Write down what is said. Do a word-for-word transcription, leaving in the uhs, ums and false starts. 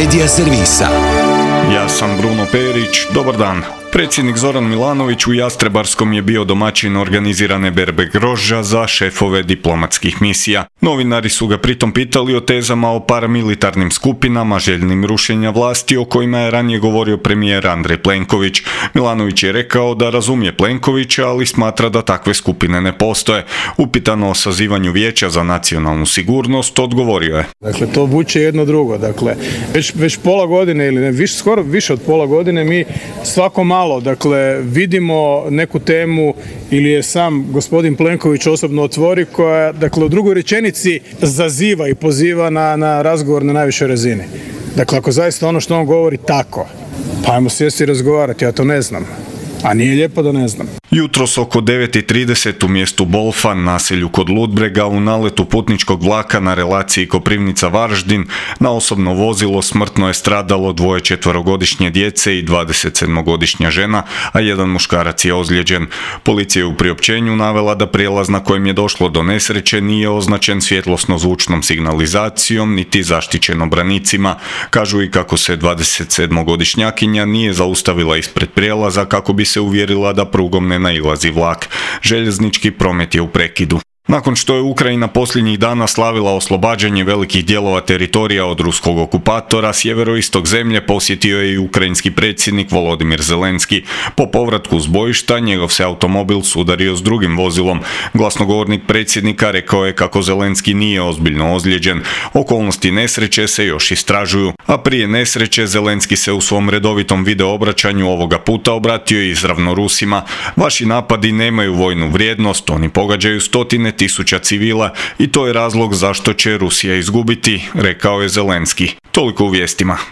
Medija servisa. Ja sam Bruno Perić, dobar dan. Predsjednik Zoran Milanović u Jastrebarskom je bio domaćin organizirane berbe grožđa za šefove diplomatskih misija. Novinari su ga pritom pitali o tezama o paramilitarnim skupinama, željnim rušenja vlasti o kojima je ranije govorio premijer Andrej Plenković. Milanović je rekao da razumije Plenkovića, ali smatra da takve skupine ne postoje. Upitano o sazivanju Vijeća za nacionalnu sigurnost, odgovorio je. Dakle, to vuče jedno drugo. Dakle, već, već pola godine ili ne, više, skoro više od pola godine mi svako malo dakle, vidimo neku temu ili je sam gospodin Plenković osobno otvori koja, dakle, u drugoj rečenici zaziva i poziva na, na razgovor na najvišoj razini. Dakle, ako zaista ono što on govori tako, pa ajmo sjesti i razgovarati, ja to ne znam. A nije lijepo da ne znam. Jutros oko devet i trideset u mjestu Bolfan, naselju kod Ludbrega, u naletu putničkog vlaka na relaciji Koprivnica-Varaždin, na osobno vozilo smrtno je stradalo dvoje četverogodišnje djece i dvadesetsedmogodišnja žena, a jedan muškarac je ozlijeđen. Policija je u priopćenju navela da prijelaz na kojem je došlo do nesreće nije označen svjetlosno-zvučnom signalizacijom niti zaštićen branicima. Kažu i kako se dvadesetsedmogodišnjakinja nije zaustavila ispred prijelaza kako bi se uvjerila da prugom ne nailazi vlak. Željeznički promet je u prekidu. Nakon što je Ukrajina posljednjih dana slavila oslobađanje velikih dijelova teritorija od ruskog okupatora, sjeveroistok zemlje posjetio je i ukrajinski predsjednik Volodimir Zelenski. Po povratku s bojišta njegov se automobil sudario s drugim vozilom. Glasnogovornik predsjednika rekao je kako Zelenski nije ozbiljno ozlijeđen. Okolnosti nesreće se još istražuju, a prije nesreće Zelenski se u svom redovitom video obraćanju ovoga puta obratio izravno Rusima. Vaši napadi nemaju vojnu vrijednost, oni pogađaju stotine tisuća civila i to je razlog zašto će Rusija izgubiti, rekao je Zelenski. Toliko u vijestima.